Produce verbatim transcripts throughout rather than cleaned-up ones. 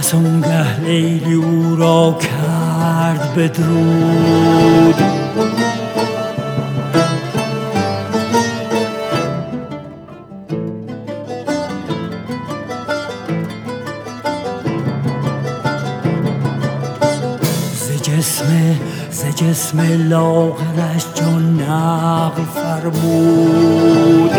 پس اونگه لیلی او را کرد بدرود. ز جسم لاغرش جان نقل فرمود.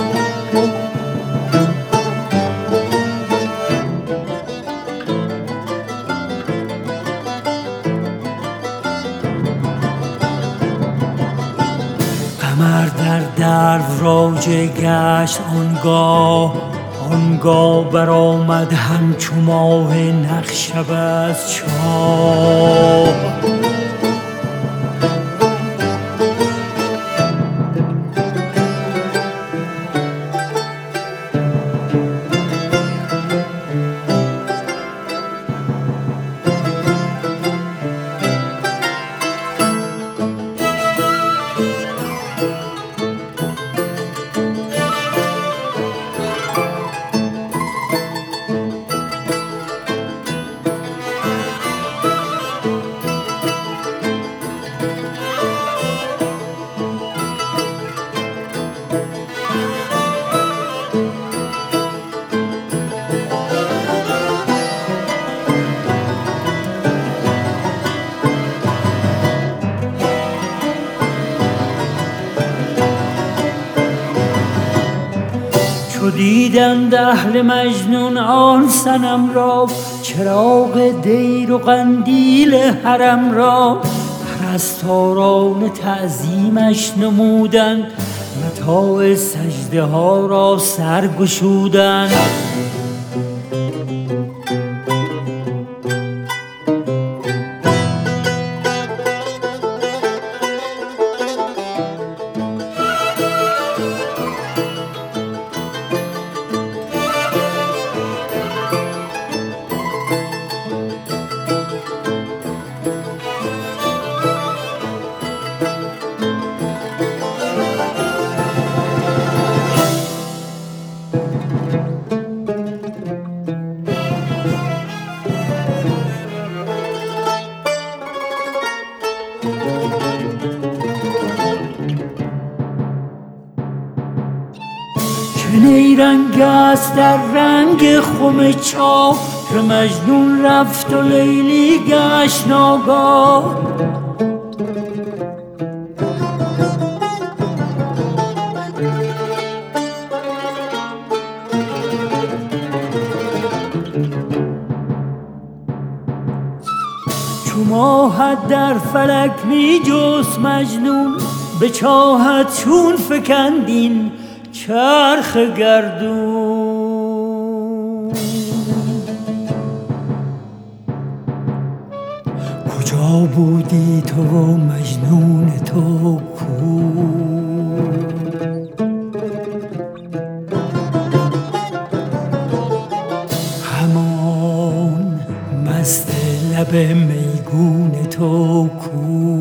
قمر در درو راجع گشت آنگاه، آنگاه برآمد همچو ماه نخشب از چاه. چو دیدند اهل مجنون آن صنم را، چراغ دیر و قندیل حرم را، پرستاران تعظیمش نمودند، متاع سجده ها را سر گشودند. که نیرنگ است در رنگ خم چاک، که مجنون رفت و لیلی گشت ناگاه. چو ماهت در فلک می جست مجنون، به چاهت چون فکندین چرخ گردون. کجا بودی تو و مجنون تو کو؟ همان مست لب میگون تو کو؟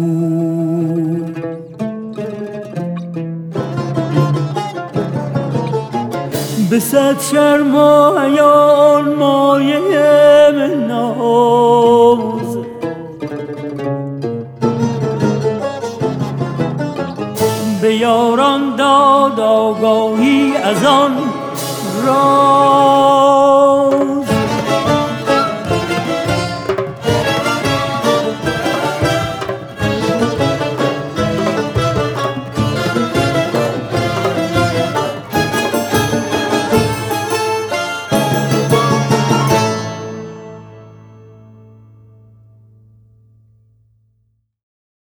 به صد شرم و حیا مایه من ناز، به یاران داد آگاهی از آن راز.